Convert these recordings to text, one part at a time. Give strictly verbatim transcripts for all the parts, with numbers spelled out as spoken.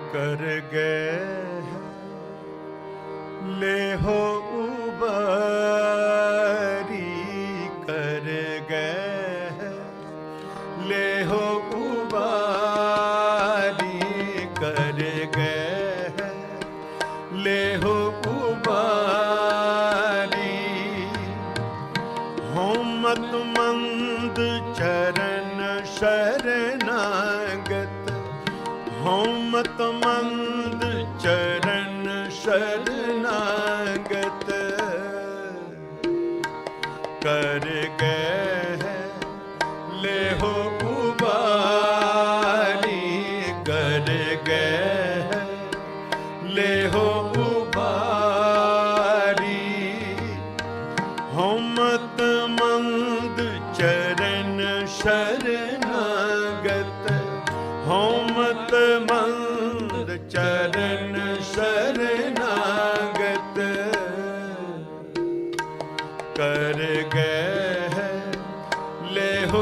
कर गए ले हो उबारी, कर गए ले हो उबारी, कर गए ले हो उबारी। हो मत मंद चरण शरणागत, हो मत मंद चरण शरणागत। कर गए ले हो उबारी, कर गए ले हो उबारी। हो मत मंद चरण शरणागत, हो मत मंद चरण शरणागत। कर गए ले हो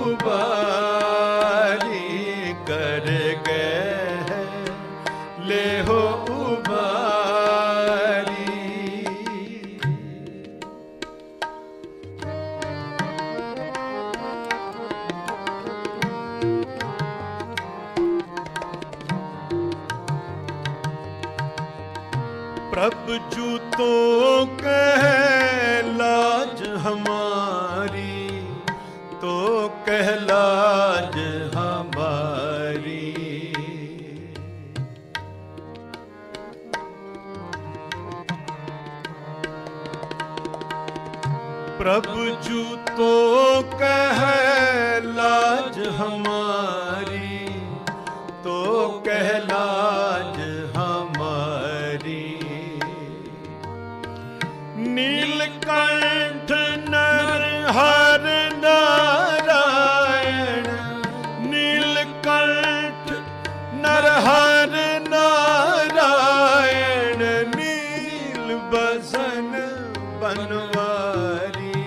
उबारी, कर गए ले हो उबारी। प्रभु जू तो कह लाज हमारी, तो कह लाज हमारी। प्रभु जू तो कह लाज हमारी, तो कह लाज हमारी। नीलकंठ नरहर नारायण, नीलकंठ नरहर नारायण। नील बसन बनवारी,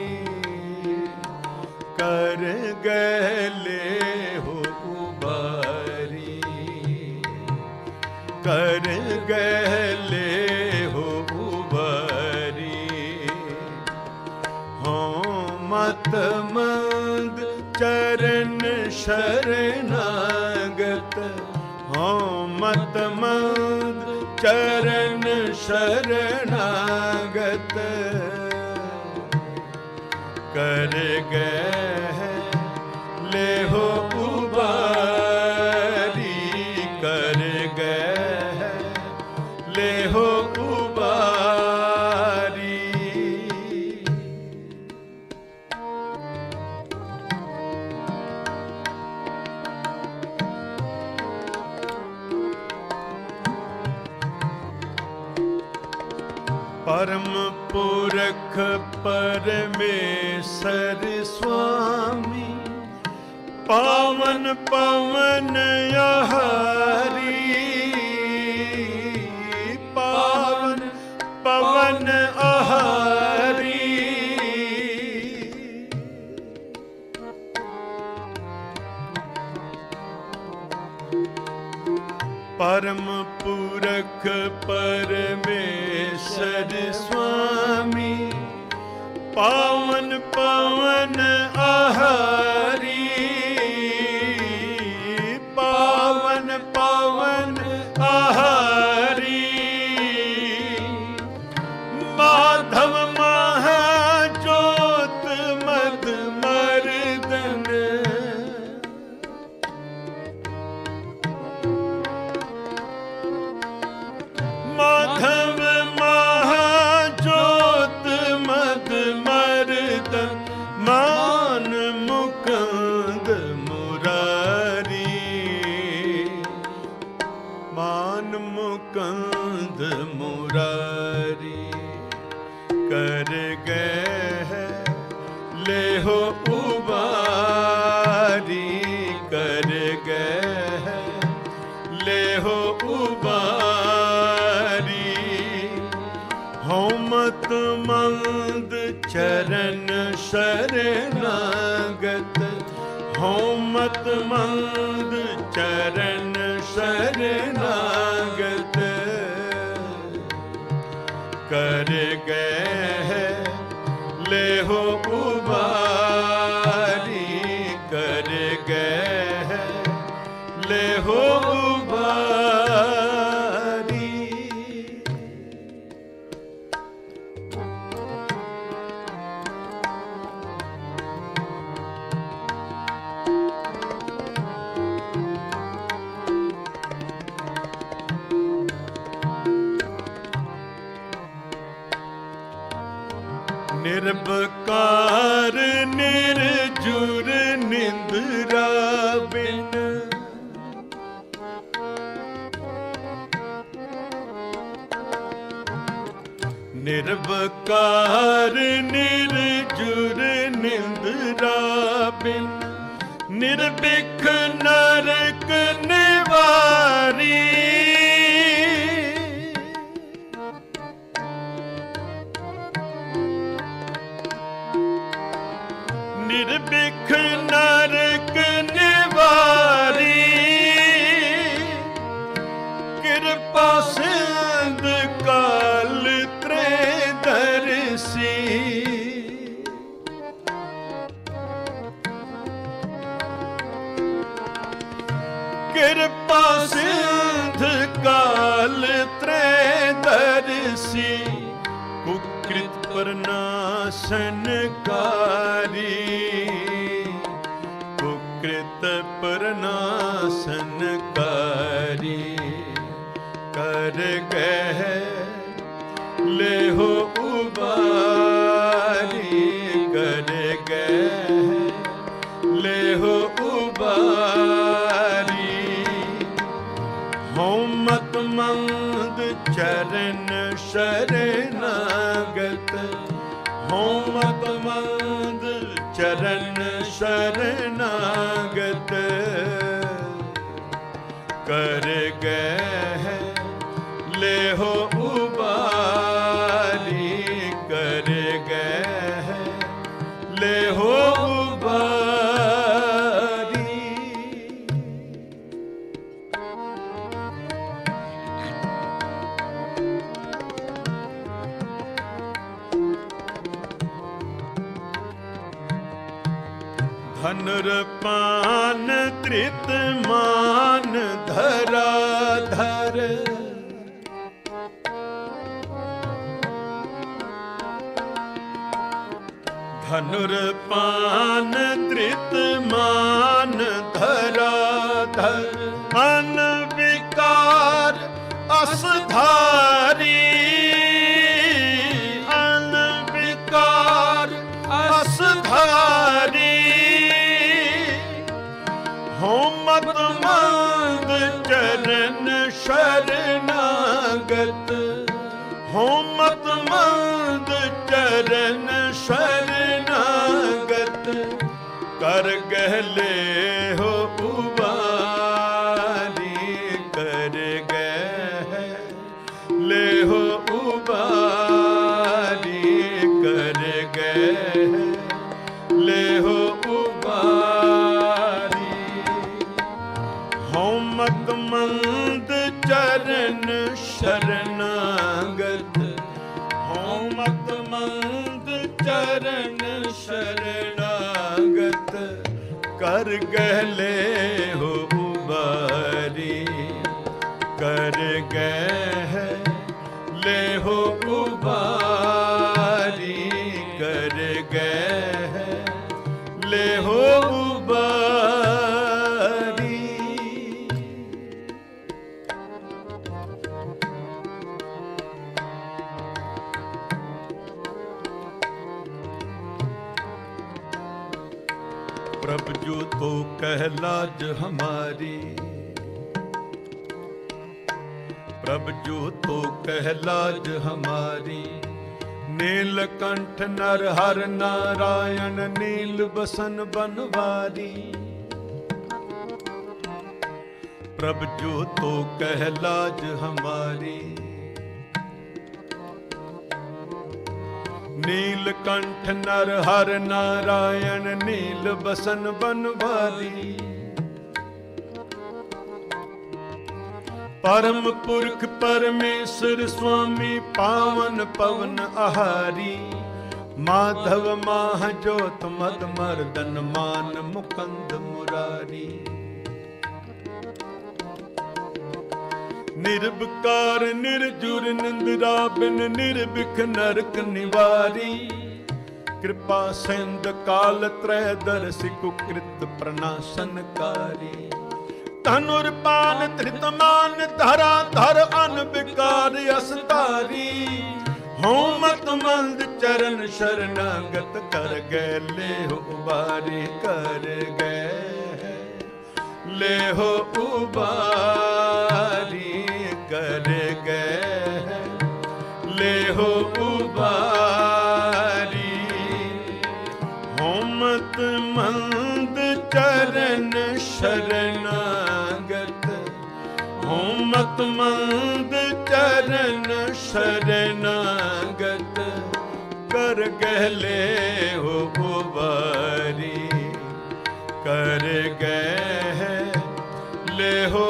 कर गए ले हो उबारी, कर गए ले हो उबारी। हो मत मंद चरण शरणागत, हो मत मंद चरण शरणागत। कर गए ले हो उबारी, कर गए ले हो उबारी। परम पुरख परमेश्वर स्वामी, पावन पवन आहारी, पावन पवन आहारी। परम पुरख परमेश्वर स्वामी, पावन पवन आहारी, पावन पवन आहारी। माधव महाज्योत मद मर्दन, माधव महाज्योत मद मर्दन। मान मुकुंद मुरारी, मान मुकुंद मुरारी। कर गए ले हो उबारी, कर गए ले हो उबारी। हो मत मंद चरण शरणागत, हो मत मंद चरण शरणागत। कर गए ले हो उबारी, कर गए ले हो उबारी। निर्बकार निर्जुर निंद्रा बिन, निर्बकार निर्जुर निंद्रा बिन, निर्बिख नरक निवारी। निर्बिख नरक निवारी, कृपा सिंध काल त्रयदर्शी। कृपा सिंध काल त्रयदर्शी, कुकृत प्रनाशनकारी, कुकृत प्रनाशनकारी। कर गए ले हो उबारी, कर गए ले हो उबारी। हो मत मंद चरण शरणागत, हो मत मंद चरण शरणागत। कर गए ले हो उबारी, कर गए ले हो उबारी। धनुर्पान त्रित मान धराधर, धनुर्पान त्रित मान धराधर। अनविकार असधारी, अनविकार असधारी। हो मत मंद चरण शरणागत, हो मत मंद चरण शरणागत। कर गहले हो उबारी, कर गए ले हो उबारी, कर गए ले हो उबारी। हो मत मंद चरण शरणागत, हो मत मंद चरण शरणागत। कर गहले हो उबारी, कर गए ले हो उबारी, कर गए ले हो उबारी। प्रभु जो तो कहलाज हमारी, प्रभु जो तो कहलाज हमारी। नीलकंठ नर हर नारायण, नील बसन बनवारी। प्रभु जो तो कहलाज हमारी, नीलकंठ नर हर नारायण, नील बसन बनवारी। परम पुरख परमेश्वर स्वामी पावन पवन आहारी। माधव माह जोत मद मर्दन मान मुकंद मुरारी। निर्विकार निर्जुर निंद्रा बिन निर्विख नरक निवारी। कृपा सिंध काल त्रय दर्शि कुकृत प्रणाशनकारी। धनुर पान धृतमान धरा धर अनविकार अस्तारी। हों मत मंद चरण शरणागत कर गए ले हो उबारी। कर गए ले हो उबारी। कर गए ले हो उबारी। हों मत मंद चरण शरणागत। हों मत मंद चरण शरणागत। कर गहले हो उबारी। कर गए ले हो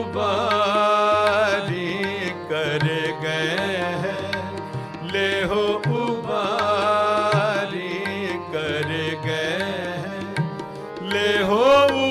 उबारी। कर गए ले हो उबारी। कर गए ले हो